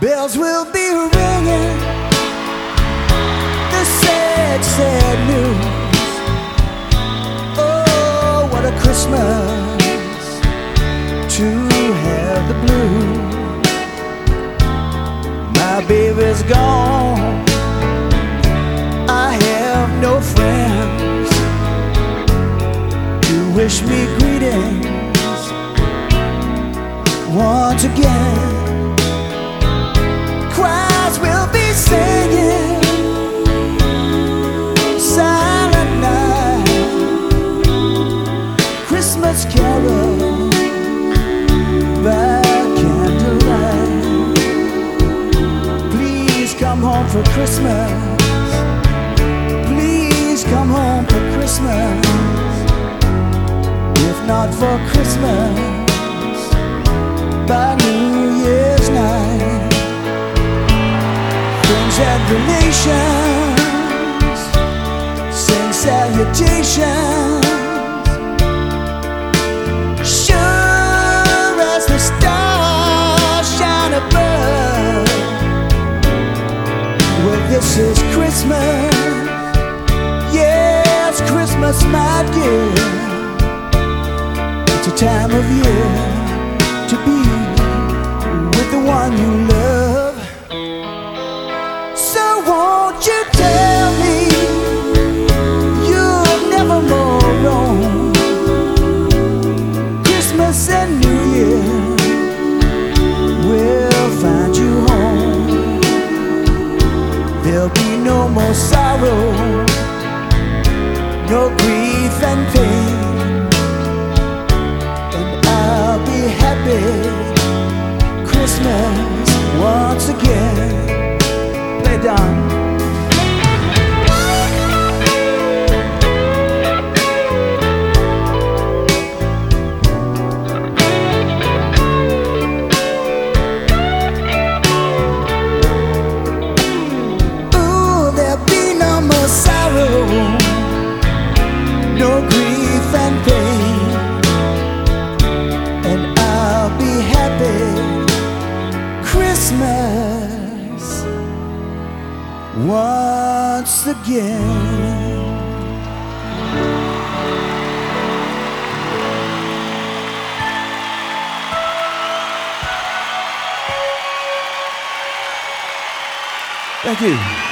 bells will be ringing, the sad, sad news. Oh, what a Christmas to have the blues. My baby's gone, I have no friends to wish me greetings once again. Choirs will be singing Silent Night, Christmas carol by candlelight. Please come home for Christmas. Please come home for Christmas. If not for Christmas, by New Year's night. Friends and relations send salutations, sure as the stars shine above. Well, this is Christmas, yes, Christmas, my dear. It's a time of year to be with the one you love. So won't you tell me you'll never more roam? Christmas and New Year will find you home. There'll be no more sorrow, no grief and pain, and I'll be happy Christmas once again. Play down. Ooh, there'll be no more sorrow, no grief and pain, and I'll be happy Christmas once again. Thank you.